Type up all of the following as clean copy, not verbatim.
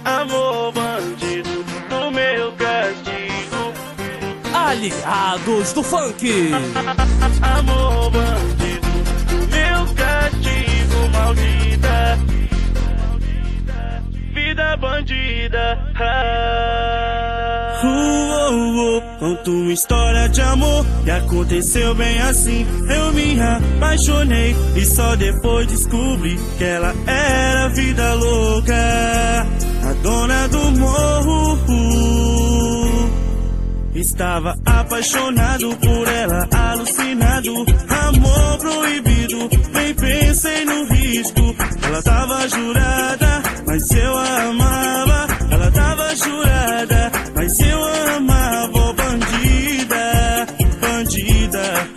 Amor bandido do meu castigo. Aliados do funk. Amor bandido do meu castigo, maldita. Vida bandida. Conto uma história de amor que aconteceu bem assim. Eu me apaixonei e só depois descobri que ela era vida louca, a dona do morro. Estava apaixonado por ela, alucinado, amor proibido. Nem pensei no risco. Ela tava jurada, mas eu a amava. Ela tava jurada, mas eu a amava. Oh, bandida, bandida.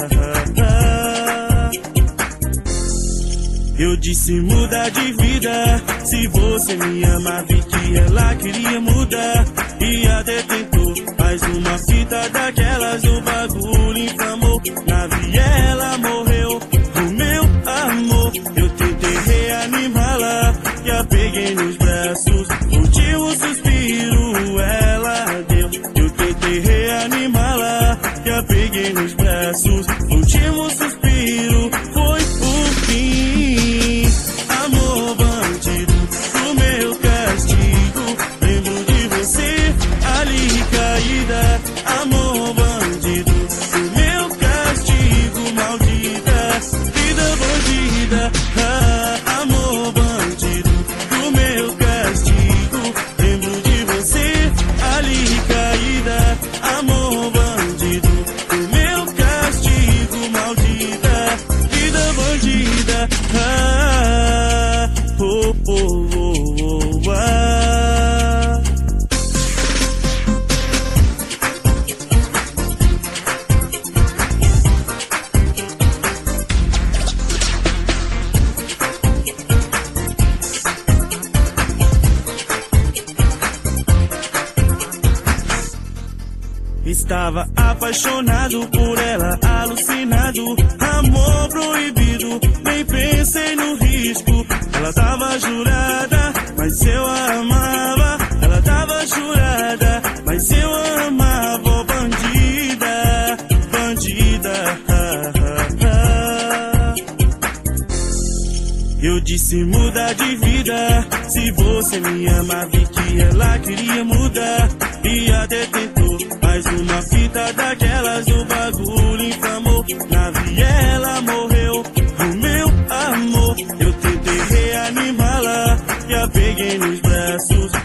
Eu disse muda de vida. Se você me ama, vi que ela queria mudar. E até tentou, mais uma fita daquelas, o bagulho inflamou. Na viela morreu o meu amor. Eu tentei reanimá-la e a peguei nos braços. Último suspiro ela deu. Eu tentei reanimá-la e a peguei nos braços. Último suspiro foi o fim. Amor bandido do meu castigo. Lembro de você ali caída. Amor bandido do meu castigo, maldita. Vida bandida. Amor bandido do meu castigo. Lembro de você ali caída. Amor bandido do meu castigo, maldita. Vida bandida. Oh, oh, oh, oh, ah. Estava apaixonado por ela, alucinado, amor proibido. Nem pensei no risco. Ela tava jurada, mas eu a amava. Ela tava jurada, mas eu a amava. Oh, bandida, bandida. Eu disse muda de vida. Se você me ama, vi que ela queria mudar. E até tentou, mais uma fita daquelas, o bagulho inflamou. Na viela morreu o meu amor. Eu tentei reanimá-la e a peguei nos braços.